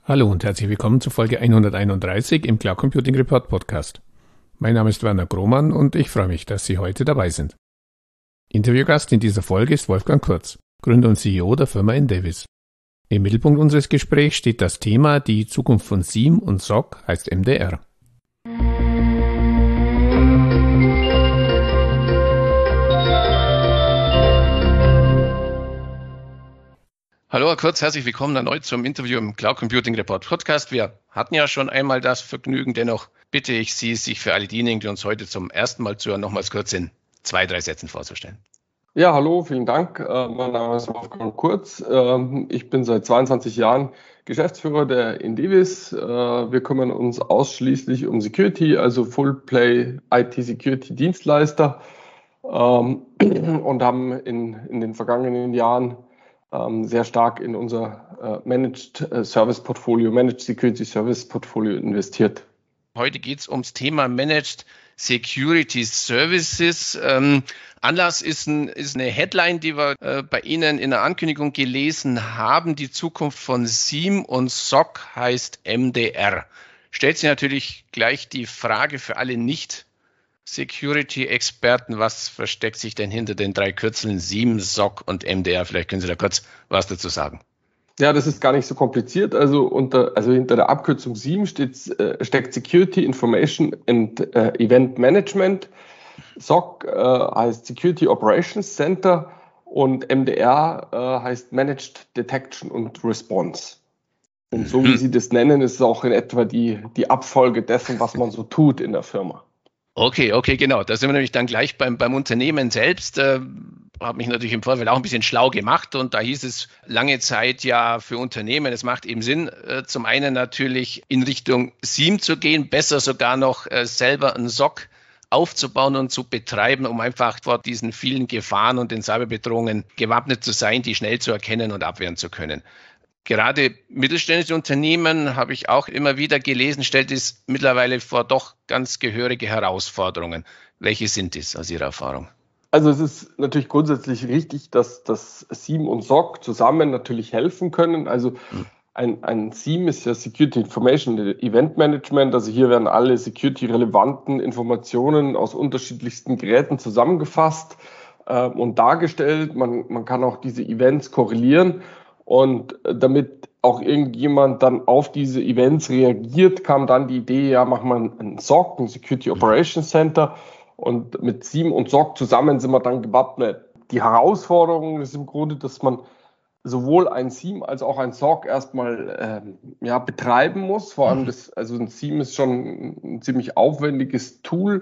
Hallo und herzlich willkommen zu Folge 131 im Cloud Computing Report Podcast. Mein Name ist Werner Grohmann und ich freue mich, dass Sie heute dabei sind. Interviewgast in dieser Folge ist Wolfgang Kurz, Gründer und CEO der Firma Endevis. Im Mittelpunkt unseres Gesprächs steht das Thema die Zukunft von SIEM und SOC heißt MDR. Hallo Herr Kurz, herzlich willkommen erneut zum Interview im Cloud Computing Report Podcast. Wir hatten ja schon einmal das Vergnügen, dennoch bitte ich Sie, sich für alle diejenigen, die uns heute zum ersten Mal zuhören, nochmals kurz in 2-3 Sätzen vorzustellen. Ja, hallo, vielen Dank. Mein Name ist Wolfgang Kurz. Ich bin seit 22 Jahren Geschäftsführer der Endevis. Wir kümmern uns ausschließlich um Security, also Full-Play IT-Security-Dienstleister und haben in den vergangenen Jahren sehr stark in unser Managed Security Service Portfolio investiert. Heute geht es ums Thema Managed Security Services. Anlass ist eine Headline, die wir bei Ihnen in der Ankündigung gelesen haben. Die Zukunft von SIEM und SOC heißt MDR. Stellt sich natürlich gleich die Frage für alle Nicht-Security-Experten, was versteckt sich denn hinter den 3 Kürzeln SIEM, SOC und MDR? Vielleicht können Sie da kurz was dazu sagen. Ja, das ist gar nicht so kompliziert. Also hinter der Abkürzung SIEM steckt Security Information and Event Management. SOC heißt Security Operations Center und MDR heißt Managed Detection und Response. Und so wie Sie das nennen, ist es auch in etwa die Abfolge dessen, was man so tut in der Firma. Okay, genau. Da sind wir nämlich dann gleich beim Unternehmen selbst. Habe mich natürlich im Vorfeld auch ein bisschen schlau gemacht und da hieß es lange Zeit ja für Unternehmen, es macht eben Sinn, zum einen natürlich in Richtung SIEM zu gehen, besser sogar noch selber einen SOC aufzubauen und zu betreiben, um einfach vor diesen vielen Gefahren und den Cyberbedrohungen gewappnet zu sein, die schnell zu erkennen und abwehren zu können. Gerade mittelständische Unternehmen, habe ich auch immer wieder gelesen, stellt es mittlerweile vor doch ganz gehörige Herausforderungen. Welche sind es aus Ihrer Erfahrung? Also es ist natürlich grundsätzlich richtig, dass das SIEM und SOC zusammen natürlich helfen können. Also ein SIEM ist ja Security Information Event Management. Also hier werden alle security-relevanten Informationen aus unterschiedlichsten Geräten zusammengefasst und dargestellt. Man kann auch diese Events korrelieren. Und damit auch irgendjemand dann auf diese Events reagiert, kam dann die Idee, ja, machen wir ein SOC, ein Security Operations Center. Und mit SIEM und SOC zusammen sind wir dann gewappnet. Die Herausforderung ist im Grunde, dass man sowohl ein SIEM als auch ein SOC erstmal betreiben muss. Vor allem ein SIEM ist schon ein ziemlich aufwendiges Tool,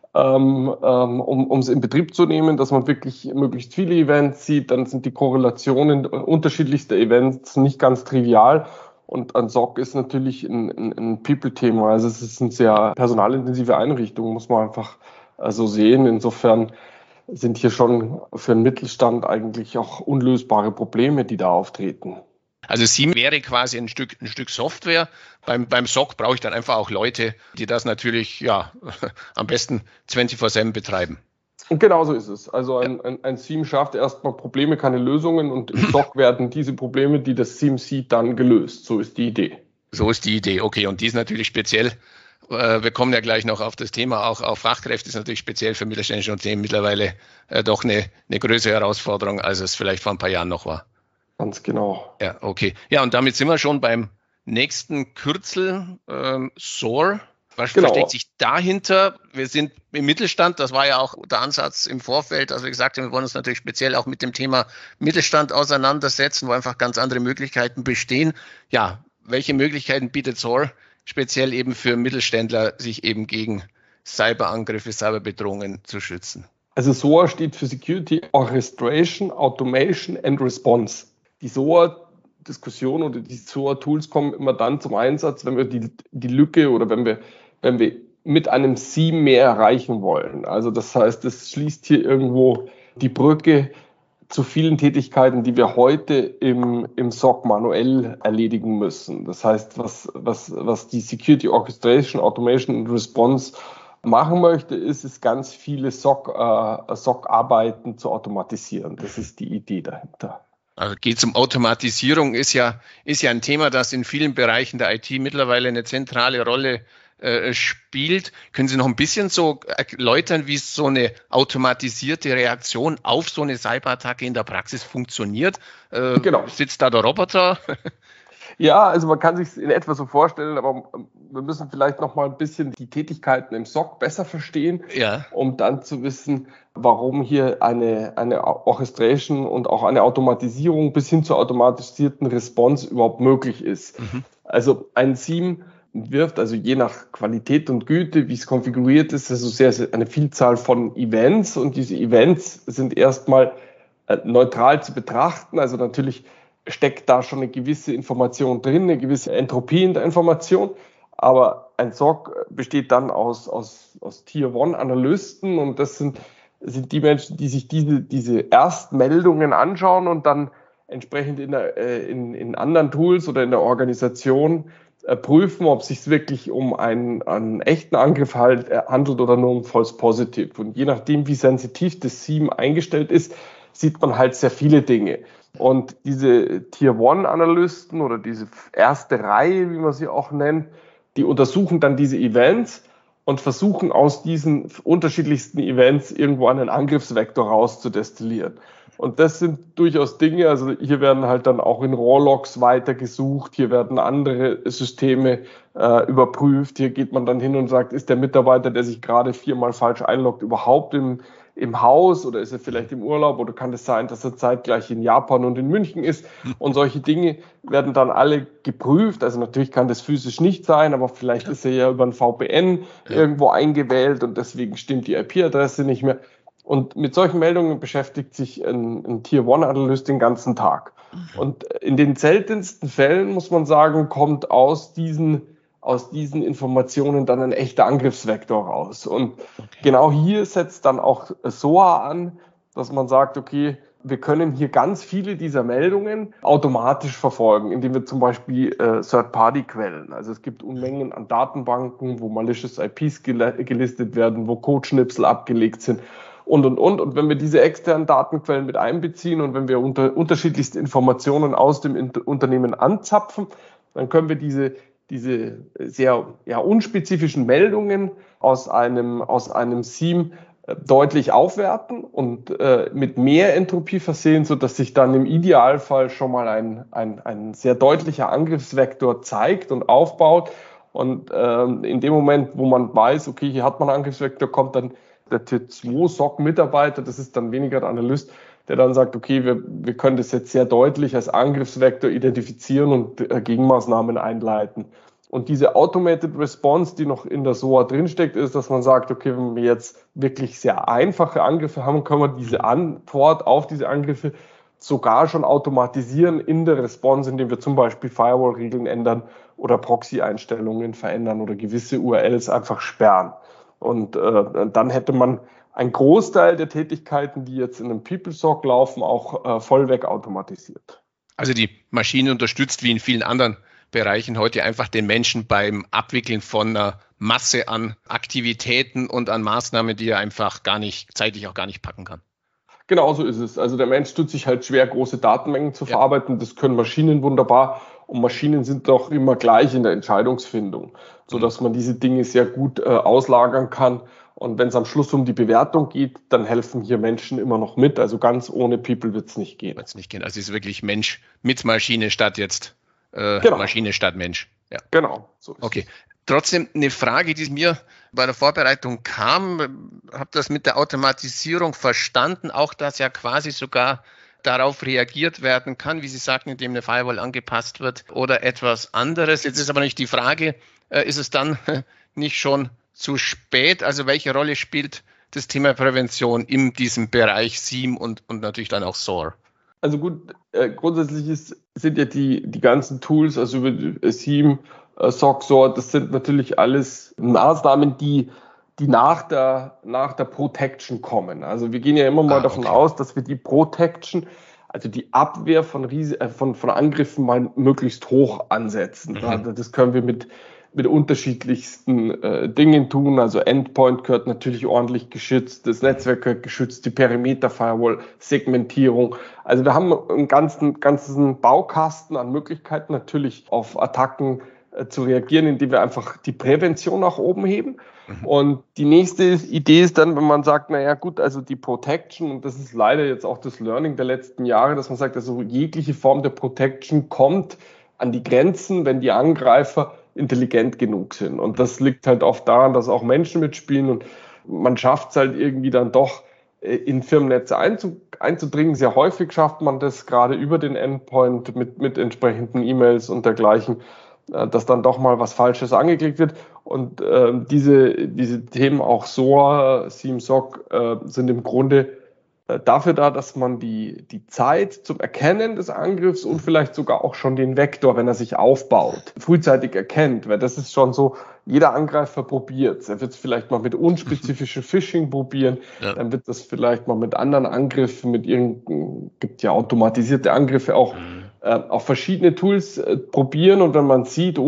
um es in Betrieb zu nehmen, dass man wirklich möglichst viele Events sieht. Dann sind die Korrelationen unterschiedlichster Events nicht ganz trivial. Und ein SOC ist natürlich ein People-Thema. Also es ist eine sehr personalintensive Einrichtung, muss man einfach so sehen. Insofern sind hier schon für den Mittelstand eigentlich auch unlösbare Probleme, die da auftreten. Also SIEM wäre quasi ein Stück Software. Beim SOC brauche ich dann einfach auch Leute, die das natürlich am besten 24/7 betreiben. Und genau so ist es. Also ein SIEM schafft erstmal Probleme, keine Lösungen und im SOC werden diese Probleme, die das SIEM sieht, dann gelöst. So ist die Idee. So ist die Idee, okay. Und die ist natürlich speziell, wir kommen ja gleich noch auf das Thema, auch Fachkräfte ist natürlich speziell für mittelständische Unternehmen mittlerweile doch eine größere Herausforderung, als es vielleicht vor ein paar Jahren noch war. Ganz genau. Ja, okay. Ja, und damit sind wir schon beim nächsten Kürzel, SOAR. Was versteckt sich dahinter? Wir sind im Mittelstand, das war ja auch der Ansatz im Vorfeld, also wie gesagt, wir wollen uns natürlich speziell auch mit dem Thema Mittelstand auseinandersetzen, wo einfach ganz andere Möglichkeiten bestehen. Ja, welche Möglichkeiten bietet SOAR speziell eben für Mittelständler, sich eben gegen Cyberangriffe, Cyberbedrohungen zu schützen? Also SOAR steht für Security Orchestration, Automation and Response. Die SOAR-Diskussion oder die SOAR-Tools kommen immer dann zum Einsatz, wenn wir die Lücke oder wenn wir mit einem SIEM mehr erreichen wollen. Also das heißt, es schließt hier irgendwo die Brücke zu vielen Tätigkeiten, die wir heute im SOC manuell erledigen müssen. Das heißt, was die Security Orchestration, Automation und Response machen möchte, ist ganz viele SOC-Arbeiten zu automatisieren. Das ist die Idee dahinter. Also geht es um Automatisierung, ist ja ein Thema, das in vielen Bereichen der IT mittlerweile eine zentrale Rolle spielt. Können Sie noch ein bisschen so erläutern, wie so eine automatisierte Reaktion auf so eine Cyberattacke in der Praxis funktioniert? Genau. Sitzt da der Roboter? Ja, also man kann sich es in etwa so vorstellen, aber wir müssen vielleicht noch mal ein bisschen die Tätigkeiten im SOC besser verstehen, um dann zu wissen, warum hier eine Orchestration und auch eine Automatisierung bis hin zur automatisierten Response überhaupt möglich ist. Also ein SIEM wirft, also je nach Qualität und Güte, wie es konfiguriert ist, also sehr eine Vielzahl von Events, und diese Events sind erstmal neutral zu betrachten. Also natürlich steckt da schon eine gewisse Information drin, eine gewisse Entropie in der Information. Aber ein SOC besteht dann aus Tier-1-Analysten, und das sind die Menschen, die sich diese Erstmeldungen anschauen und dann entsprechend in anderen Tools oder in der Organisation prüfen, ob es sich wirklich um einen echten Angriff handelt oder nur um False Positive. Und je nachdem, wie sensitiv das SIEM eingestellt ist, sieht man halt sehr viele Dinge. Und diese Tier-1-Analysten oder diese erste Reihe, wie man sie auch nennt, die untersuchen dann diese Events und versuchen aus diesen unterschiedlichsten Events irgendwo einen Angriffsvektor rauszudestillieren. Und das sind durchaus Dinge, also hier werden halt dann auch in RAW-Logs weitergesucht, hier werden andere Systeme überprüft, hier geht man dann hin und sagt, ist der Mitarbeiter, der sich gerade 4-mal falsch einloggt, überhaupt im Haus, oder ist er vielleicht im Urlaub, oder kann es sein, dass er zeitgleich in Japan und in München ist, und solche Dinge werden dann alle geprüft. Also natürlich kann das physisch nicht sein, aber vielleicht ist er ja über ein VPN irgendwo eingewählt und deswegen stimmt die IP-Adresse nicht mehr. Und mit solchen Meldungen beschäftigt sich ein Tier-1-Analyst den ganzen Tag. Und in den seltensten Fällen, muss man sagen, kommt aus diesen Informationen dann ein echter Angriffsvektor raus. Und genau hier setzt dann auch SOA an, dass man sagt, okay, wir können hier ganz viele dieser Meldungen automatisch verfolgen, indem wir zum Beispiel Third-Party-Quellen, also es gibt Unmengen an Datenbanken, wo malicious IPs gelistet werden, wo Codeschnipsel abgelegt sind und. Und wenn wir diese externen Datenquellen mit einbeziehen und wenn wir unterschiedlichste Informationen aus dem Unternehmen anzapfen, dann können wir diese sehr unspezifischen Meldungen aus einem SIEM deutlich aufwerten und mit mehr Entropie versehen, sodass sich dann im Idealfall schon mal ein sehr deutlicher Angriffsvektor zeigt und aufbaut. Und in dem Moment, wo man weiß, okay, hier hat man einen Angriffsvektor, kommt dann der Tier-2-SOC-Mitarbeiter, das ist dann weniger der Analyst, der dann sagt, okay, wir können das jetzt sehr deutlich als Angriffsvektor identifizieren und Gegenmaßnahmen einleiten. Und diese Automated Response, die noch in der SOA drinsteckt, ist, dass man sagt, okay, wenn wir jetzt wirklich sehr einfache Angriffe haben, können wir diese Antwort auf diese Angriffe sogar schon automatisieren in der Response, indem wir zum Beispiel Firewall-Regeln ändern oder Proxy-Einstellungen verändern oder gewisse URLs einfach sperren. Und dann hätte man einen Großteil der Tätigkeiten, die jetzt in einem PeopleSOC laufen, auch vollweg automatisiert. Also die Maschine unterstützt wie in vielen anderen Bereichen heute einfach den Menschen beim Abwickeln von einer Masse an Aktivitäten und an Maßnahmen, die er einfach zeitlich auch gar nicht packen kann. Genau so ist es. Also der Mensch tut sich halt schwer, große Datenmengen zu verarbeiten. Das können Maschinen wunderbar. Und Maschinen sind doch immer gleich in der Entscheidungsfindung, sodass man diese Dinge sehr gut auslagern kann. Und wenn es am Schluss um die Bewertung geht, dann helfen hier Menschen immer noch mit. Also ganz ohne People wird es nicht gehen. Also es ist wirklich Mensch mit Maschine statt jetzt Maschine statt Mensch. Ja. Genau. So ist okay. Trotzdem eine Frage, die mir bei der Vorbereitung kam, habe das mit der Automatisierung verstanden, auch dass ja quasi sogar darauf reagiert werden kann, wie Sie sagten, indem eine Firewall angepasst wird oder etwas anderes. Jetzt ist aber nicht die Frage, ist es dann nicht schon zu spät? Also welche Rolle spielt das Thema Prävention in diesem Bereich SIEM und natürlich dann auch SOAR? Also gut, grundsätzlich sind ja die ganzen Tools, also über SIEM, SOC, SOAR, das sind natürlich alles Maßnahmen, die nach der Protection kommen. Also wir gehen ja immer mal davon aus, dass wir die Protection, also die Abwehr von Angriffen mal möglichst hoch ansetzen. Das können wir mit mit unterschiedlichsten Dingen tun. Also Endpoint gehört natürlich ordentlich geschützt, das Netzwerk gehört geschützt, die Perimeter-Firewall, Segmentierung. Also wir haben einen ganzen Baukasten an Möglichkeiten, natürlich auf Attacken zu reagieren, indem wir einfach die Prävention nach oben heben. Und die nächste Idee ist dann, wenn man sagt, naja gut, also die Protection, und das ist leider jetzt auch das Learning der letzten Jahre, dass man sagt, also jegliche Form der Protection kommt an die Grenzen, wenn die Angreifer intelligent genug sind. Und das liegt halt oft daran, dass auch Menschen mitspielen und man schafft es halt irgendwie dann doch in Firmennetze einzudringen. Sehr häufig schafft man das gerade über den Endpoint mit entsprechenden E-Mails und dergleichen, dass dann doch mal was Falsches angeklickt wird. Und diese Themen, auch SOA, SIEM, SOC, sind im Grunde dafür da, dass man die Zeit zum Erkennen des Angriffs und vielleicht sogar auch schon den Vektor, wenn er sich aufbaut, frühzeitig erkennt. Weil das ist schon so, jeder Angreifer probiert es. Er wird es vielleicht mal mit unspezifischen Phishing probieren, dann wird das vielleicht mal mit anderen Angriffen, gibt ja automatisierte Angriffe auch, auf verschiedene Tools probieren. Und wenn man sieht,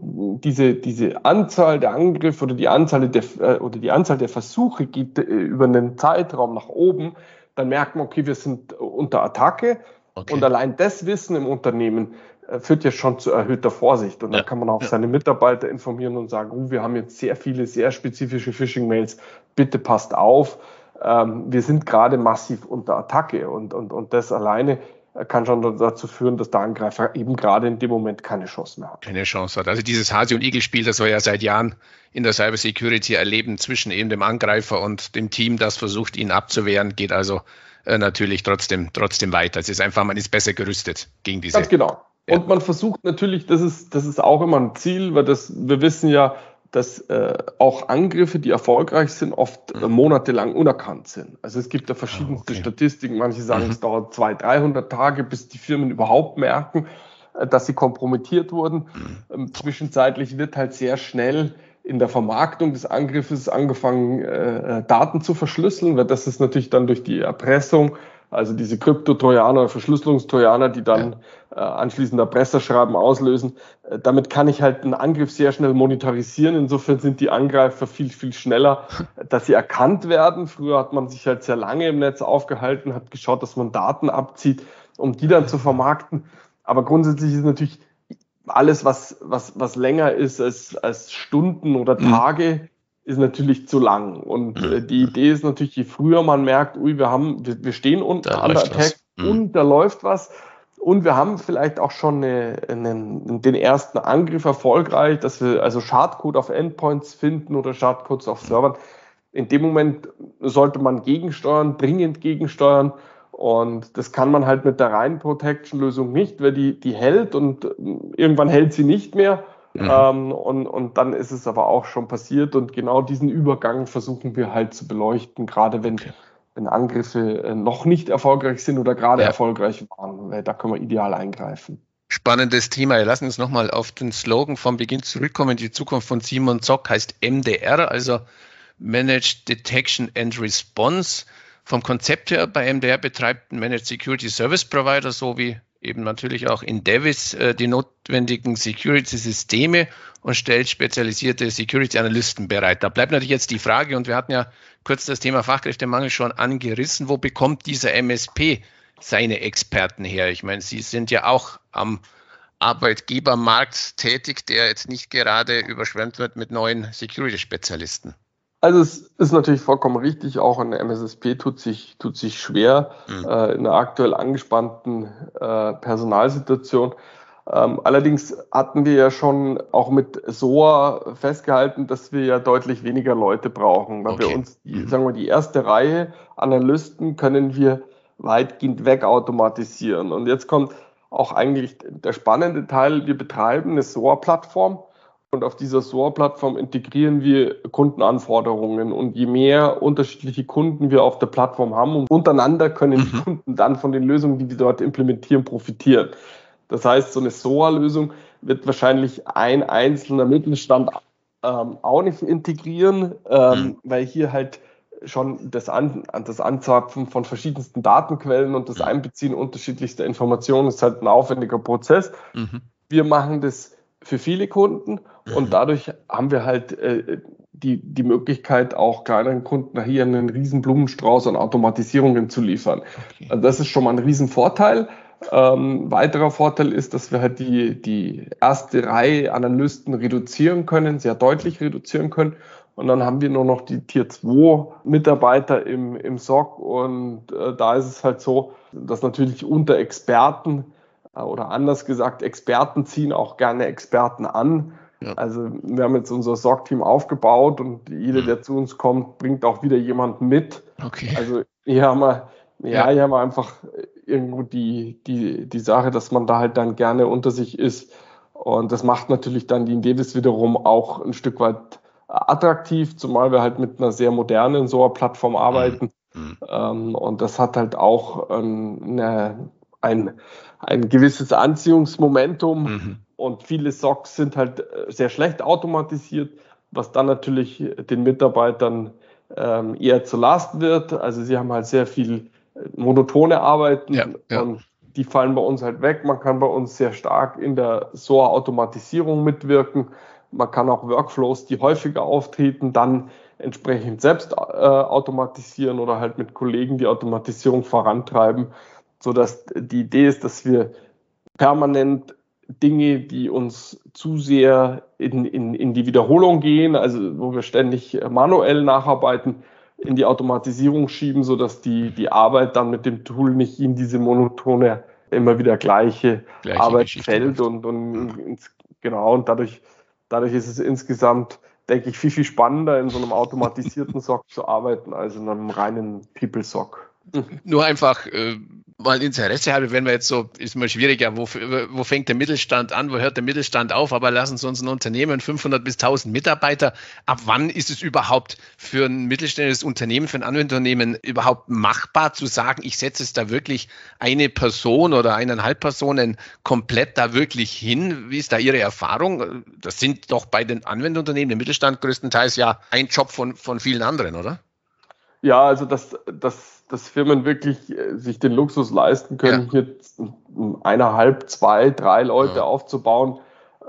diese Anzahl der Angriffe oder die Anzahl der Versuche geht über einen Zeitraum nach oben, dann merkt man, okay, wir sind unter Attacke. Okay. Und allein das Wissen im Unternehmen führt ja schon zu erhöhter Vorsicht. Und dann kann man auch seine Mitarbeiter informieren und sagen, wir haben jetzt sehr viele, sehr spezifische Phishing-Mails, bitte passt auf, wir sind gerade massiv unter Attacke. Und das alleine kann schon dazu führen, dass der Angreifer eben gerade in dem Moment keine Chance mehr hat. Keine Chance hat. Also dieses Hase- und Igel-Spiel, das wir ja seit Jahren in der Cybersecurity erleben, zwischen eben dem Angreifer und dem Team, das versucht, ihn abzuwehren, geht also natürlich trotzdem weiter. Es ist einfach, man ist besser gerüstet gegen diese. Ganz genau. Ja. Und man versucht natürlich, das ist auch immer ein Ziel, weil wir wissen ja, dass auch Angriffe, die erfolgreich sind, oft monatelang unerkannt sind. Also es gibt da verschiedenste Statistiken. Manche sagen, es dauert 200-300 Tage, bis die Firmen überhaupt merken, dass sie kompromittiert wurden. Zwischenzeitlich wird halt sehr schnell in der Vermarktung des Angriffes angefangen, Daten zu verschlüsseln, weil das ist natürlich dann durch die Erpressung, also diese Kryptotrojaner oder Verschlüsselungstrojaner, die dann anschließend Erpresserschreiben auslösen. Damit kann ich halt einen Angriff sehr schnell monetarisieren. Insofern sind die Angreifer viel, viel schneller, dass sie erkannt werden. Früher hat man sich halt sehr lange im Netz aufgehalten, hat geschaut, dass man Daten abzieht, um die dann zu vermarkten. Aber grundsätzlich ist natürlich alles, was länger ist als Stunden oder Tage, ist natürlich zu lang. Und die Idee ist natürlich, je früher man merkt, wir stehen unter Attack und da läuft was. Und wir haben vielleicht auch schon den ersten Angriff erfolgreich, dass wir also Schadcode auf Endpoints finden oder Schadcodes auf Servern. In dem Moment sollte man dringend gegensteuern. Und das kann man halt mit der reinen Protection-Lösung nicht, weil die hält und irgendwann hält sie nicht mehr. Und dann ist es aber auch schon passiert. Und genau diesen Übergang versuchen wir halt zu beleuchten, gerade wenn Angriffe noch nicht erfolgreich sind oder gerade erfolgreich waren. Weil da können wir ideal eingreifen. Spannendes Thema. Wir lassen uns nochmal auf den Slogan vom Beginn zurückkommen. Die Zukunft von SIEM und SOC heißt MDR, also Managed Detection and Response. Vom Konzept her, bei MDR betreibt ein Managed Security Service Provider, so wie eben natürlich auch in Devis, die notwendigen Security-Systeme und stellt spezialisierte Security-Analysten bereit. Da bleibt natürlich jetzt die Frage, und wir hatten ja kurz das Thema Fachkräftemangel schon angerissen, wo bekommt dieser MSP seine Experten her? Ich meine, Sie sind ja auch am Arbeitgebermarkt tätig, der jetzt nicht gerade überschwemmt wird mit neuen Security-Spezialisten. Also es ist natürlich vollkommen richtig, auch eine MSSP tut sich schwer in einer aktuell angespannten Personalsituation. Allerdings hatten wir ja schon auch mit SOA festgehalten, dass wir ja deutlich weniger Leute brauchen, weil wir uns, die erste Reihe Analysten können wir weitgehend wegautomatisieren. Und jetzt kommt auch eigentlich der spannende Teil, wir betreiben eine SOA-Plattform. Und auf dieser SOA-Plattform integrieren wir Kundenanforderungen. Und je mehr unterschiedliche Kunden wir auf der Plattform haben, und untereinander können die Kunden dann von den Lösungen, die wir dort implementieren, profitieren. Das heißt, so eine SOA-Lösung wird wahrscheinlich ein einzelner Mittelstand auch nicht integrieren, weil hier halt schon das Anzapfen von verschiedensten Datenquellen und das Einbeziehen unterschiedlichster Informationen ist halt ein aufwendiger Prozess. Wir machen das für viele Kunden und dadurch haben wir halt die Möglichkeit, auch kleineren Kunden hier einen riesen Blumenstrauß an Automatisierungen zu liefern. Okay. Also das ist schon mal ein riesen Vorteil. Weiterer Vorteil ist, dass wir halt die erste Reihe Analysten reduzieren können, sehr deutlich reduzieren können. Und dann haben wir nur noch die Tier 2 Mitarbeiter im SOC. Und da ist es halt so, dass natürlich unter Experten oder anders gesagt, Experten ziehen auch gerne Experten an. Ja. Also wir haben jetzt unser SOC-Team aufgebaut und jeder, der zu uns kommt, bringt auch wieder jemanden mit. Okay. Also hier haben wir einfach irgendwo die Sache, dass man da halt dann gerne unter sich ist. Und das macht natürlich dann die Indevis wiederum auch ein Stück weit attraktiv, zumal wir halt mit einer sehr modernen SOA-Plattform arbeiten. Und das hat halt auch ein gewisses Anziehungsmomentum. Und viele SOCs sind halt sehr schlecht automatisiert, was dann natürlich den Mitarbeitern eher zur Last wird. Also sie haben halt sehr viel monotone Arbeiten und die fallen bei uns halt weg. Man kann bei uns sehr stark in der SOA-Automatisierung mitwirken. Man kann auch Workflows, die häufiger auftreten, dann entsprechend selbst automatisieren oder halt mit Kollegen die Automatisierung vorantreiben, sodass die Idee ist, dass wir permanent Dinge, die uns zu sehr in die Wiederholung gehen, also wo wir ständig manuell nacharbeiten, in die Automatisierung schieben, sodass die Arbeit dann mit dem Tool nicht in diese monotone, immer wieder gleiche Arbeit fällt und dadurch ist es insgesamt, denke ich, viel spannender, in so einem automatisierten SOC zu arbeiten, als in einem reinen People-SOC. Nur einfach mal Interesse habe, wenn wir jetzt so, ist mal schwieriger, wo fängt der Mittelstand an, wo hört der Mittelstand auf, aber lassen Sie uns ein Unternehmen, 500 bis 1000 Mitarbeiter, ab wann ist es überhaupt für ein mittelständisches Unternehmen, für ein Anwenderunternehmen überhaupt machbar zu sagen, ich setze es da wirklich eine Person oder 1,5 Personen komplett da wirklich hin? Wie ist da Ihre Erfahrung? Das sind doch bei den Anwenderunternehmen, im Mittelstand größtenteils ja ein Job von vielen anderen, oder? Ja, also dass Firmen wirklich sich den Luxus leisten können, hier 1,5, 2, 3 Leute aufzubauen,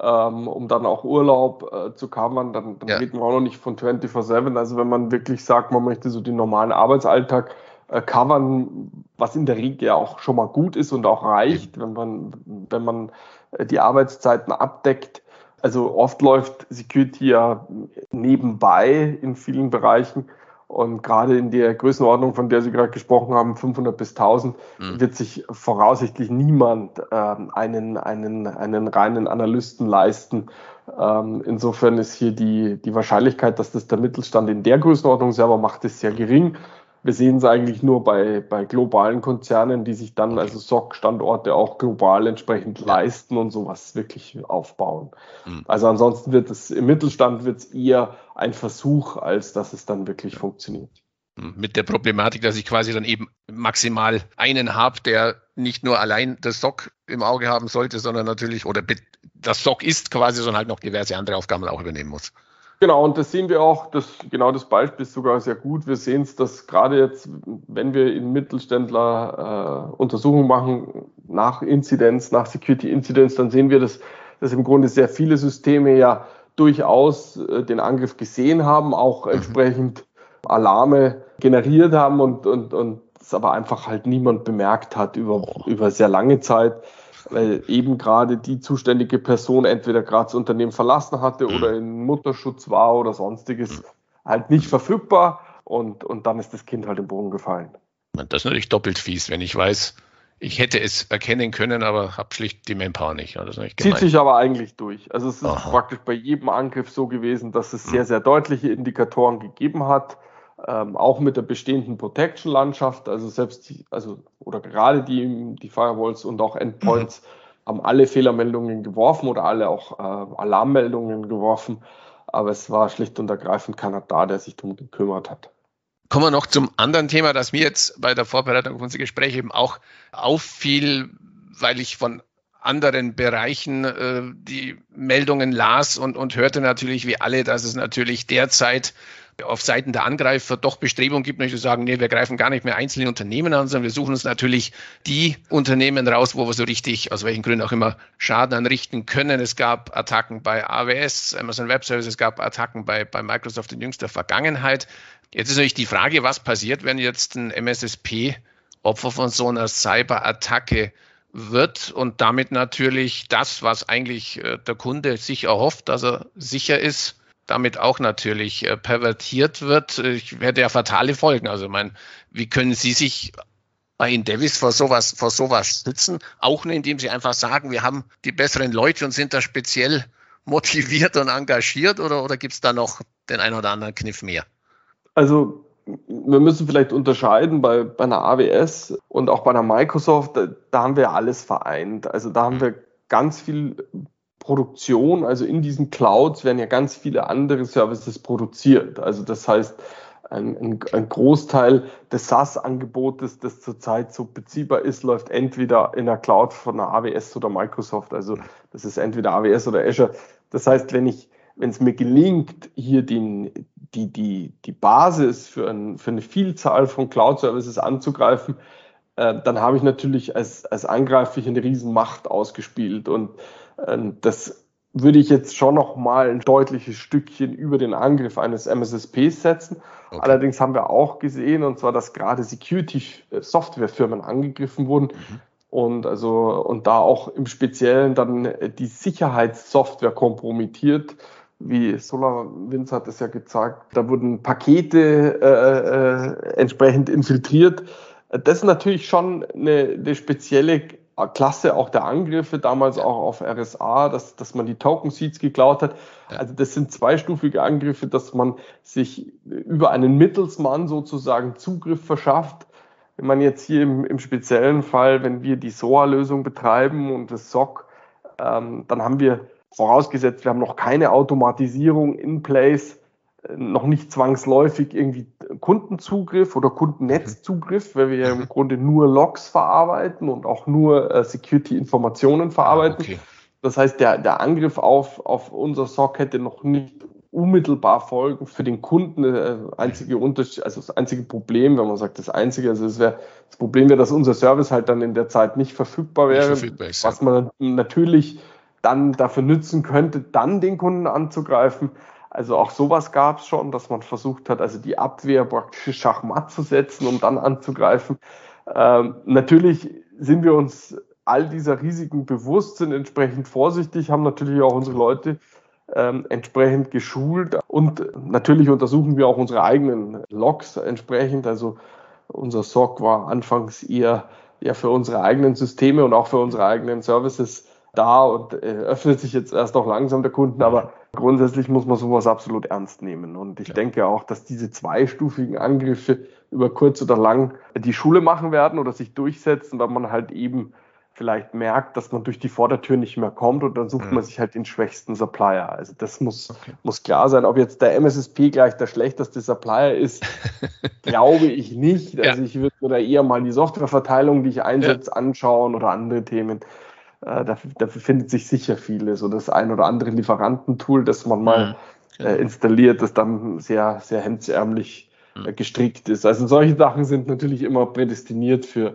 um dann auch Urlaub zu covern, dann reden wir auch noch nicht von 24/7. Also wenn man wirklich sagt, man möchte so den normalen Arbeitsalltag covern, was in der Regel ja auch schon mal gut ist und auch reicht, wenn man die Arbeitszeiten abdeckt. Also oft läuft Security ja nebenbei in vielen Bereichen. Und gerade in der Größenordnung, von der Sie gerade gesprochen haben, 500 bis 1000, wird sich voraussichtlich niemand einen reinen Analysten leisten. Insofern ist hier die Wahrscheinlichkeit, dass das der Mittelstand in der Größenordnung selber macht, ist sehr gering. Wir sehen es eigentlich nur bei globalen Konzernen, die sich dann also SOC-Standorte auch global entsprechend leisten und sowas wirklich aufbauen. Also ansonsten wird es im Mittelstand eher ein Versuch, als dass es dann wirklich funktioniert. Mit der Problematik, dass ich quasi dann eben maximal einen habe, der nicht nur allein das SOC im Auge haben sollte, sondern natürlich, oder das SOC ist quasi, sondern halt noch diverse andere Aufgaben auch übernehmen muss. Genau, und das sehen wir auch, das Beispiel ist sogar sehr gut. Wir sehen es, dass gerade jetzt, wenn wir in Mittelständler Untersuchungen machen nach Inzidenz, nach Security Inzidenz, dann sehen wir, dass im Grunde sehr viele Systeme ja durchaus den Angriff gesehen haben, auch entsprechend Alarme generiert haben und es aber einfach halt niemand bemerkt hat über sehr lange Zeit, weil eben gerade die zuständige Person entweder gerade das Unternehmen verlassen hatte oder in Mutterschutz war oder sonstiges, halt nicht verfügbar und dann ist das Kind halt im Boden gefallen. Das ist natürlich doppelt fies, wenn ich weiß, ich hätte es erkennen können, aber habe schlicht die Manpower nicht. Das ist natürlich gemein. Zieht sich aber eigentlich durch. Also es ist praktisch bei jedem Angriff so gewesen, dass es sehr, sehr deutliche Indikatoren gegeben hat, auch mit der bestehenden Protection-Landschaft, oder gerade die Firewalls und auch Endpoints haben alle Fehlermeldungen geworfen oder alle auch Alarmmeldungen geworfen, aber es war schlicht und ergreifend keiner da, der sich darum gekümmert hat. Kommen wir noch zum anderen Thema, das mir jetzt bei der Vorbereitung auf unser Gespräch eben auch auffiel, weil ich von anderen Bereichen die Meldungen las und hörte natürlich wie alle, dass es natürlich derzeit auf Seiten der Angreifer doch Bestrebungen gibt, nicht zu sagen, nee, wir greifen gar nicht mehr einzelne Unternehmen an, sondern wir suchen uns natürlich die Unternehmen raus, wo wir so richtig, aus welchen Gründen auch immer, Schaden anrichten können. Es gab Attacken bei AWS, Amazon Web Services, es gab Attacken bei Microsoft in jüngster Vergangenheit. Jetzt ist natürlich die Frage, was passiert, wenn jetzt ein MSSP Opfer von so einer Cyberattacke wird und damit natürlich das, was eigentlich der Kunde sich erhofft, dass er sicher ist, damit auch natürlich pervertiert wird. Ich hätte ja fatale Folgen. Also ich meine, wie können Sie sich bei Indevis vor sowas schützen? Auch nur indem Sie einfach sagen, wir haben die besseren Leute und sind da speziell motiviert und engagiert, oder gibt es da noch den einen oder anderen Kniff mehr? Also wir müssen vielleicht unterscheiden bei einer AWS und auch bei einer Microsoft, da haben wir alles vereint. Also da haben wir ganz viel Produktion, also in diesen Clouds werden ja ganz viele andere Services produziert. Also das heißt, ein Großteil des SaaS-Angebotes, das zurzeit so beziehbar ist, läuft entweder in der Cloud von einer AWS oder Microsoft. Also das ist entweder AWS oder Azure. Das heißt, wenn es mir gelingt, hier die Basis für eine Vielzahl von Cloud-Services anzugreifen, dann habe ich natürlich als Angreifer eine riesen Macht ausgespielt. Und das würde ich jetzt schon noch mal ein deutliches Stückchen über den Angriff eines MSSPs setzen. Okay. Allerdings haben wir auch gesehen, und zwar, dass gerade Security-Softwarefirmen angegriffen wurden. Und da auch im Speziellen dann die Sicherheitssoftware kompromittiert. Wie SolarWinds hat es ja gezeigt, da wurden Pakete entsprechend infiltriert. Das ist natürlich schon eine spezielle Klasse auch der Angriffe, damals auch auf RSA, dass man die Token-Seeds geklaut hat. Also das sind zweistufige Angriffe, dass man sich über einen Mittelsmann sozusagen Zugriff verschafft. Wenn man jetzt hier im speziellen Fall, wenn wir die SOA-Lösung betreiben und das SOC, dann haben wir, vorausgesetzt, wir haben noch keine Automatisierung in place, noch nicht zwangsläufig irgendwie Kundenzugriff oder Kundennetzzugriff, weil wir ja im Grunde nur Logs verarbeiten und auch nur Security-Informationen verarbeiten. Okay. Das heißt, der Angriff auf unser SOC hätte noch nicht unmittelbar Folgen für den Kunden. Das einzige Problem, wenn man sagt, das Problem wäre, dass unser Service halt dann in der Zeit nicht verfügbar wäre, was man natürlich dann dafür nützen könnte, dann den Kunden anzugreifen. Also auch sowas gab es schon, dass man versucht hat, also die Abwehr praktisch schachmatt zu setzen, um dann anzugreifen. Natürlich sind wir uns all dieser Risiken bewusst, sind entsprechend vorsichtig, haben natürlich auch unsere Leute entsprechend geschult und natürlich untersuchen wir auch unsere eigenen Logs entsprechend. Also unser SOC war anfangs eher für unsere eigenen Systeme und auch für unsere eigenen Services da und öffnet sich jetzt erst auch langsam der Kunden, aber grundsätzlich muss man sowas absolut ernst nehmen. Und ich denke auch, dass diese zweistufigen Angriffe über kurz oder lang die Schule machen werden oder sich durchsetzen, weil man halt eben vielleicht merkt, dass man durch die Vordertür nicht mehr kommt und dann sucht man sich halt den schwächsten Supplier. Also das muss klar sein. Ob jetzt der MSSP gleich der schlechteste Supplier ist, glaube ich nicht. Also ich würde mir da eher mal die Softwareverteilung, die ich einsetze, anschauen oder andere Themen. Dafür findet sich sicher vieles. So das ein oder andere Lieferantentool, das man mal installiert, das dann sehr, sehr hemdsärmlich gestrickt ist. Also solche Sachen sind natürlich immer prädestiniert für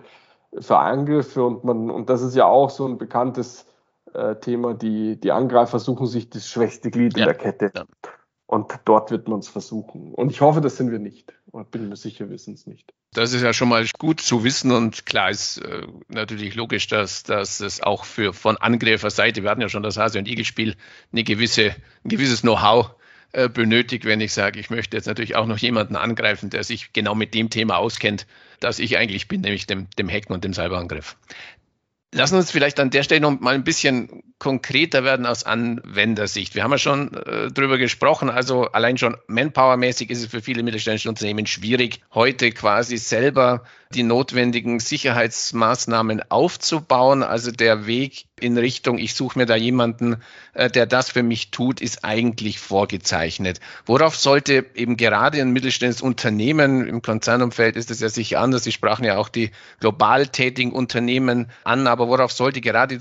Angriffe und das ist ja auch so ein bekanntes Thema. Die Angreifer suchen sich das schwächste Glied in der Kette. Ja. Und dort wird man es versuchen. Und ich hoffe, das sind wir nicht. Und bin mir sicher, wir sind es nicht. Das ist ja schon mal gut zu wissen. Und klar ist natürlich logisch, dass es auch von Angreiferseite, wir hatten ja schon das Hase- und Igel-Spiel, ein gewisses Know-how benötigt, wenn ich sage, ich möchte jetzt natürlich auch noch jemanden angreifen, der sich genau mit dem Thema auskennt, das ich eigentlich bin, nämlich dem Hacken und dem Cyberangriff. Lassen wir uns vielleicht an der Stelle noch mal ein bisschen konkreter werden aus Anwendersicht. Wir haben ja schon drüber gesprochen, also allein schon manpowermäßig ist es für viele mittelständische Unternehmen schwierig, heute quasi selber die notwendigen Sicherheitsmaßnahmen aufzubauen. Also der Weg in Richtung, ich suche mir da jemanden, der das für mich tut, ist eigentlich vorgezeichnet. Worauf sollte eben gerade ein mittelständisches Unternehmen, im Konzernumfeld ist es ja sicher anders, Sie sprachen ja auch die global tätigen Unternehmen an, aber worauf sollte gerade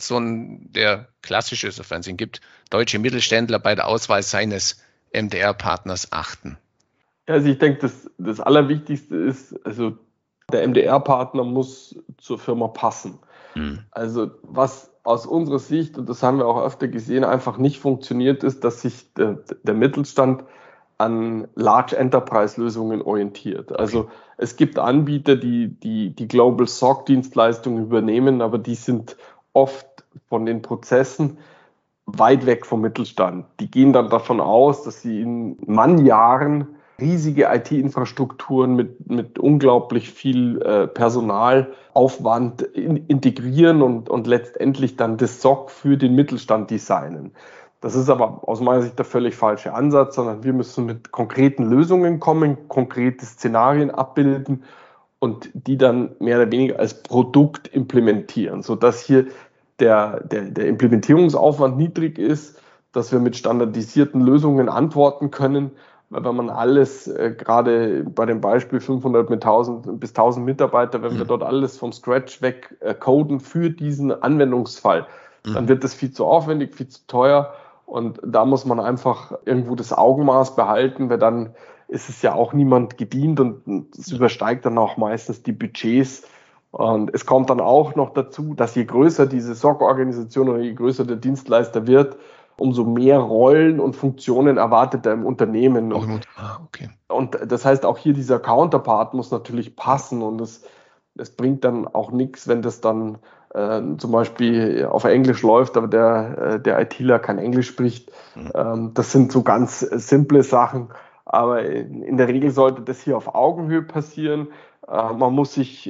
der klassische, sofern es ihn gibt, deutsche Mittelständler bei der Auswahl seines MDR-Partners achten? Also ich denke, das Allerwichtigste ist, also der MDR-Partner muss zur Firma passen. Also was aus unserer Sicht, und das haben wir auch öfter gesehen, einfach nicht funktioniert, ist, dass sich der Mittelstand an Large Enterprise-Lösungen orientiert. Also es gibt Anbieter, die Global SOC-Dienstleistungen übernehmen, aber die sind oft von den Prozessen weit weg vom Mittelstand. Die gehen dann davon aus, dass sie in Mannjahren riesige IT-Infrastrukturen mit unglaublich viel Personalaufwand integrieren und letztendlich dann das SOC für den Mittelstand designen. Das ist aber aus meiner Sicht der völlig falsche Ansatz, sondern wir müssen mit konkreten Lösungen kommen, konkrete Szenarien abbilden und die dann mehr oder weniger als Produkt implementieren, sodass hier der Implementierungsaufwand niedrig ist, dass wir mit standardisierten Lösungen antworten können. Weil wenn man alles, gerade bei dem Beispiel 500 mit 1000 bis 1000 Mitarbeiter, wenn wir dort alles vom Scratch weg coden für diesen Anwendungsfall, dann wird das viel zu aufwendig, viel zu teuer. Und da muss man einfach irgendwo das Augenmaß behalten, weil dann ist es ja auch niemand gedient und es übersteigt dann auch meistens die Budgets. Und es kommt dann auch noch dazu, dass je größer diese SOC-Organisation oder je größer der Dienstleister wird, umso mehr Rollen und Funktionen erwartet er im Unternehmen. Und das heißt, auch hier dieser Counterpart muss natürlich passen und es bringt dann auch nichts, wenn das dann zum Beispiel auf Englisch läuft, aber der ITler kein Englisch spricht. Das sind so ganz simple Sachen, aber in der Regel sollte das hier auf Augenhöhe passieren. Man muss sich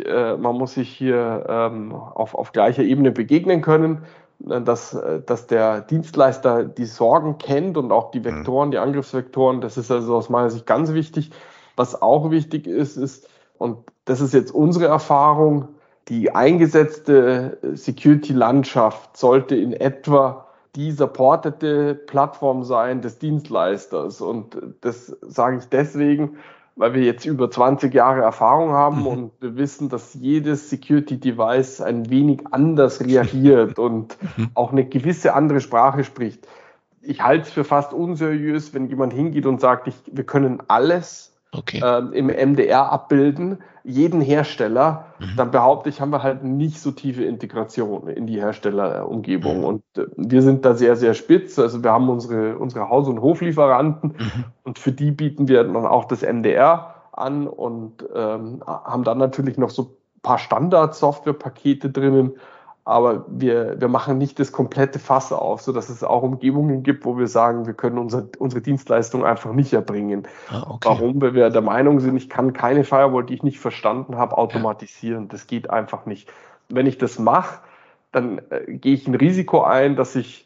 hier auf gleicher Ebene begegnen können, dass der Dienstleister die Sorgen kennt und auch die Vektoren, die Angriffsvektoren. Das ist also aus meiner Sicht ganz wichtig. Was auch wichtig ist, und das ist jetzt unsere Erfahrung, die eingesetzte Security-Landschaft sollte in etwa die supportete Plattform sein des Dienstleisters. Und das sage ich deswegen, weil wir jetzt über 20 Jahre Erfahrung haben und wir wissen, dass jedes Security-Device ein wenig anders reagiert und auch eine gewisse andere Sprache spricht. Ich halte es für fast unseriös, wenn jemand hingeht und sagt, wir können alles im MDR abbilden, jeden Hersteller, dann behaupte ich, haben wir halt nicht so tiefe Integration in die Herstellerumgebung. Und wir sind da sehr, sehr spitz. Also wir haben unsere Haus- und Hoflieferanten und für die bieten wir dann auch das MDR an und haben dann natürlich noch so ein paar Standard-Software-Pakete drinnen. Aber wir machen nicht das komplette Fass auf, sodass es auch Umgebungen gibt, wo wir sagen, wir können unsere Dienstleistung einfach nicht erbringen. Warum? Weil wir der Meinung sind, ich kann keine Firewall, die ich nicht verstanden habe, automatisieren. Das geht einfach nicht. Wenn ich das mache, dann gehe ich ein Risiko ein, dass ich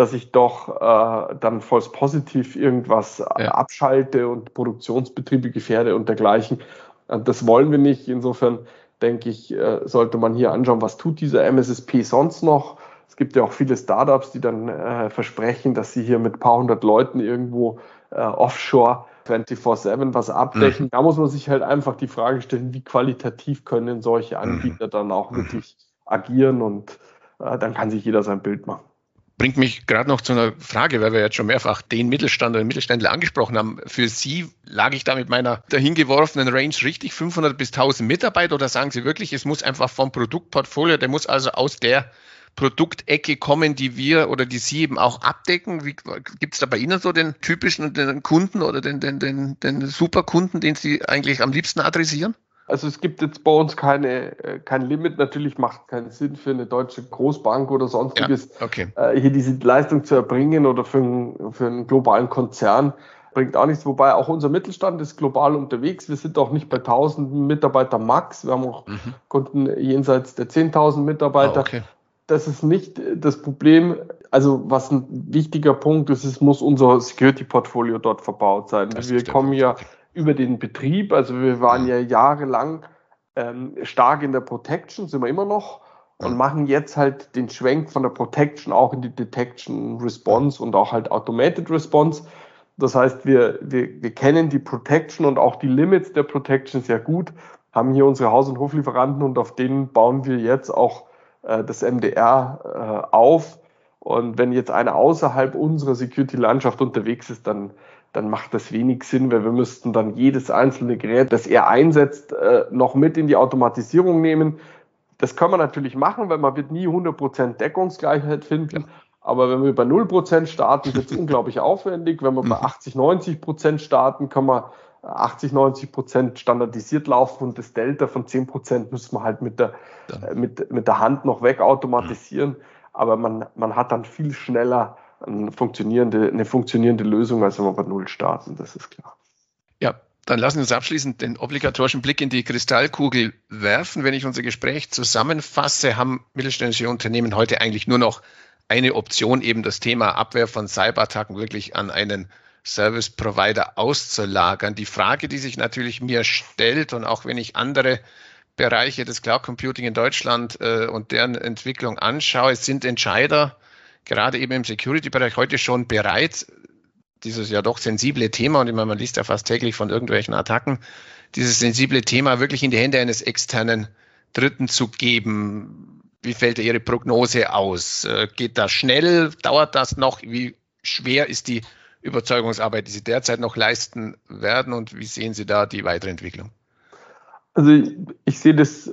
doch dann false positiv irgendwas abschalte und Produktionsbetriebe gefährde und dergleichen. Das wollen wir nicht. Insofern denke ich, sollte man hier anschauen, was tut dieser MSSP sonst noch. Es gibt ja auch viele Startups, die dann versprechen, dass sie hier mit ein paar hundert Leuten irgendwo offshore 24/7 was abdecken. Da muss man sich halt einfach die Frage stellen, wie qualitativ können solche Anbieter dann auch wirklich agieren und dann kann sich jeder sein Bild machen. Bringt mich gerade noch zu einer Frage, weil wir jetzt schon mehrfach den Mittelstand oder den Mittelständler angesprochen haben. Für Sie lag ich da mit meiner dahingeworfenen Range richtig, 500 bis 1000 Mitarbeiter, oder sagen Sie wirklich, es muss einfach vom Produktportfolio, der muss also aus der Produktecke kommen, die wir oder die Sie eben auch abdecken? Gibt es da bei Ihnen so den typischen den Kunden oder den Superkunden, den Sie eigentlich am liebsten adressieren? Also es gibt jetzt bei uns kein Limit. Natürlich macht es keinen Sinn für eine deutsche Großbank oder sonstiges, hier diese Leistung zu erbringen oder für einen globalen Konzern. Bringt auch nichts. Wobei auch unser Mittelstand ist global unterwegs. Wir sind auch nicht bei 1000 Mitarbeiter max. Wir haben auch Kunden jenseits der 10.000 Mitarbeiter. Das ist nicht das Problem. Also was ein wichtiger Punkt ist, es muss unser Security-Portfolio dort verbaut sein. Wir kommen ja über den Betrieb, also wir waren ja jahrelang stark in der Protection, sind wir immer noch, und machen jetzt halt den Schwenk von der Protection auch in die Detection Response und auch halt Automated Response. Das heißt, wir kennen die Protection und auch die Limits der Protection sehr gut, haben hier unsere Haus- und Hoflieferanten und auf denen bauen wir jetzt auch das MDR auf. Und wenn jetzt einer außerhalb unserer Security-Landschaft unterwegs ist, dann dann macht das wenig Sinn, weil wir müssten dann jedes einzelne Gerät, das er einsetzt, noch mit in die Automatisierung nehmen. Das kann man natürlich machen, weil man wird nie 100% Deckungsgleichheit finden. Ja. Aber wenn wir bei 0% starten, wird es unglaublich aufwendig. Wenn wir bei 80-90% starten, kann man 80-90% standardisiert laufen und das Delta von 10% müssen wir halt mit der Hand noch wegautomatisieren. Aber man hat dann viel schneller eine funktionierende Lösung, als wenn wir bei Null starten, das ist klar. Ja, dann lassen wir uns abschließend den obligatorischen Blick in die Kristallkugel werfen. Wenn ich unser Gespräch zusammenfasse, haben mittelständische Unternehmen heute eigentlich nur noch eine Option, eben das Thema Abwehr von Cyberattacken wirklich an einen Service-Provider auszulagern. Die Frage, die sich natürlich mir stellt, und auch wenn ich andere Bereiche des Cloud Computing in Deutschland und deren Entwicklung anschaue, sind Entscheider gerade eben im Security-Bereich heute schon bereit, dieses ja doch sensible Thema, und ich meine, man liest ja fast täglich von irgendwelchen Attacken, dieses sensible Thema wirklich in die Hände eines externen Dritten zu geben. Wie fällt Ihre Prognose aus? Geht das schnell? Dauert das noch? Wie schwer ist die Überzeugungsarbeit, die Sie derzeit noch leisten werden, und wie sehen Sie da die weitere Entwicklung? Also ich sehe das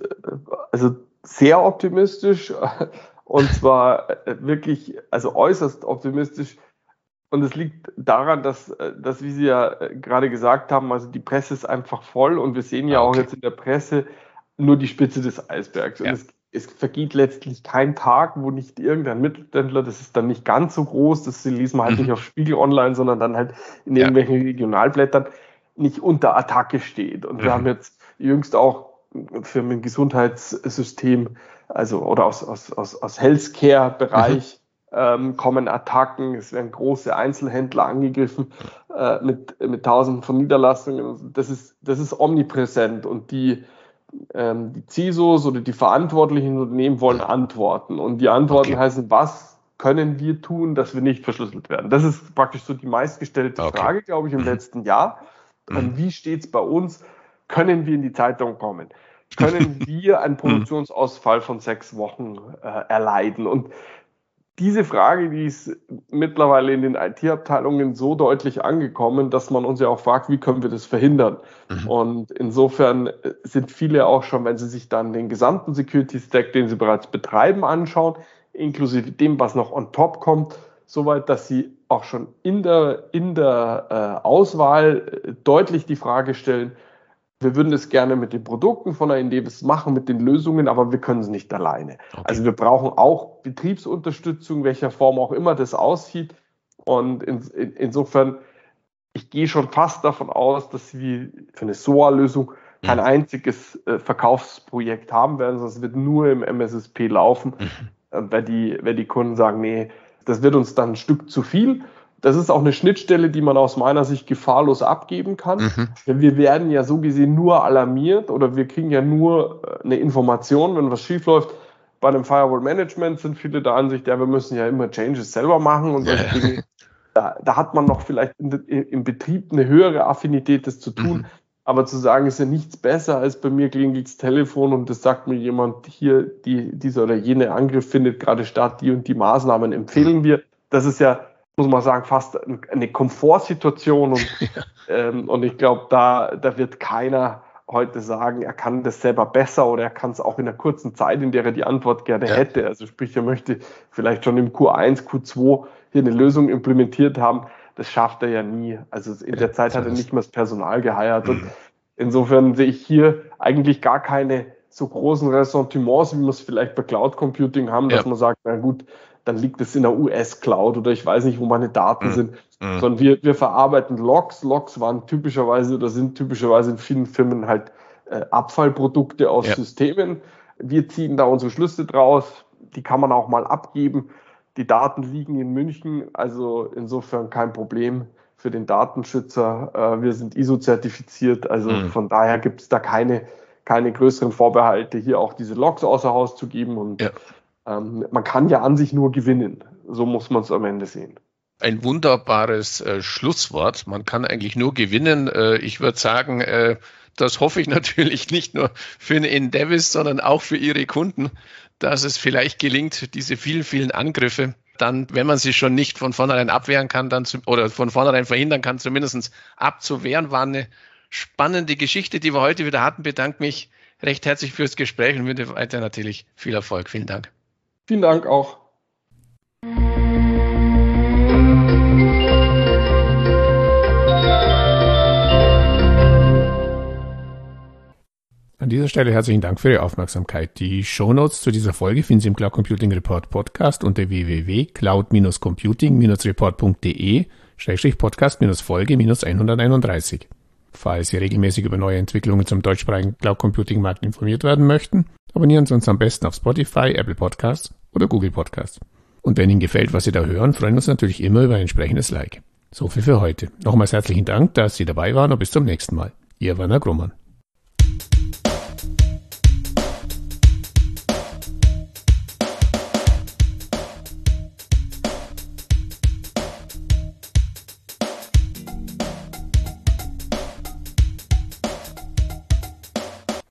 sehr optimistisch. Und zwar wirklich, also äußerst optimistisch. Und es liegt daran, dass, wie Sie ja gerade gesagt haben, also die Presse ist einfach voll und wir sehen ja auch jetzt in der Presse nur die Spitze des Eisbergs. Und es vergeht letztlich kein Tag, wo nicht irgendein Mittelständler, das ist dann nicht ganz so groß, das liest man halt nicht auf Spiegel Online, sondern dann halt in irgendwelchen Regionalblättern, nicht unter Attacke steht. Und wir haben jetzt jüngst auch für ein Gesundheitssystem, also oder aus Healthcare-Bereich kommen Attacken, es werden große Einzelhändler angegriffen mit Tausenden von Niederlassungen. Das ist omnipräsent und die CISOs oder die verantwortlichen Unternehmen wollen Antworten. Und die Antworten heißen, was können wir tun, dass wir nicht verschlüsselt werden? Das ist praktisch so die meistgestellte Frage, glaube ich, im letzten Jahr. Wie steht es bei uns? Können wir in die Zeitung kommen? Können wir einen Produktionsausfall von 6 Wochen erleiden? Und diese Frage, die ist mittlerweile in den IT-Abteilungen so deutlich angekommen, dass man uns ja auch fragt, wie können wir das verhindern? Und insofern sind viele auch schon, wenn sie sich dann den gesamten Security-Stack, den sie bereits betreiben, anschauen, inklusive dem, was noch on top kommt, soweit, dass sie auch schon in der Auswahl deutlich die Frage stellen, wir würden es gerne mit den Produkten von der Indevis machen, mit den Lösungen, aber wir können es nicht alleine. Okay. Also wir brauchen auch Betriebsunterstützung, welcher Form auch immer das aussieht. Und insofern, ich gehe schon fast davon aus, dass wir für eine SOA-Lösung kein einziges Verkaufsprojekt haben werden, sondern es wird nur im MSSP laufen, weil die Kunden sagen, nee, das wird uns dann ein Stück zu viel. Das ist auch eine Schnittstelle, die man aus meiner Sicht gefahrlos abgeben kann. Denn wir werden ja so gesehen nur alarmiert oder wir kriegen ja nur eine Information, wenn was schief läuft. Bei einem Firewall-Management sind viele der Ansicht, ja, wir müssen ja immer Changes selber machen und solche Dinge. Da hat man noch vielleicht im Betrieb eine höhere Affinität, das zu tun. Aber zu sagen, ist ja nichts besser, als bei mir klingelt das Telefon und das sagt mir jemand, hier, dieser oder jene Angriff findet gerade statt, die und die Maßnahmen empfehlen wir. Das ist ja, muss man sagen, fast eine Komfortsituation und ich glaube, da wird keiner heute sagen, er kann das selber besser oder er kann es auch in einer kurzen Zeit, in der er die Antwort gerne hätte. Also sprich, er möchte vielleicht schon im Q1, Q2 hier eine Lösung implementiert haben. Das schafft er ja nie. Also in der Zeit hat er nicht mehr das Personal geheiert und insofern sehe ich hier eigentlich gar keine so großen Ressentiments, wie wir es vielleicht bei Cloud Computing haben, dass man sagt, na gut, dann liegt es in der US-Cloud oder ich weiß nicht, wo meine Daten sind, sondern wir verarbeiten Logs. Logs waren typischerweise oder sind typischerweise in vielen Firmen halt Abfallprodukte aus Systemen. Wir ziehen da unsere Schlüsse draus, die kann man auch mal abgeben. Die Daten liegen in München, also insofern kein Problem für den Datenschützer. Wir sind ISO-zertifiziert, also von daher gibt es da keine größeren Vorbehalte, hier auch diese Logs außer Haus zu geben und man kann ja an sich nur gewinnen. So muss man es am Ende sehen. Ein wunderbares Schlusswort. Man kann eigentlich nur gewinnen. Ich würde sagen, das hoffe ich natürlich nicht nur für eine Indevis, sondern auch für Ihre Kunden, dass es vielleicht gelingt, diese vielen, vielen Angriffe dann, wenn man sie schon nicht von vornherein abwehren kann, oder von vornherein verhindern kann, zumindest abzuwehren. War eine spannende Geschichte, die wir heute wieder hatten. Bedanke mich recht herzlich fürs Gespräch und wünsche weiter natürlich viel Erfolg. Vielen Dank. Vielen Dank auch. An dieser Stelle herzlichen Dank für Ihre Aufmerksamkeit. Die Shownotes zu dieser Folge finden Sie im Cloud Computing Report Podcast unter www.cloud-computing-report.de/podcast-Folge-131. Falls Sie regelmäßig über neue Entwicklungen zum deutschsprachigen Cloud Computing Markt informiert werden möchten, abonnieren Sie uns am besten auf Spotify, Apple Podcasts oder Google Podcasts. Und wenn Ihnen gefällt, was Sie da hören, freuen wir uns natürlich immer über ein entsprechendes Like. So viel für heute. Nochmals herzlichen Dank, dass Sie dabei waren und bis zum nächsten Mal. Ihr Werner Grummann.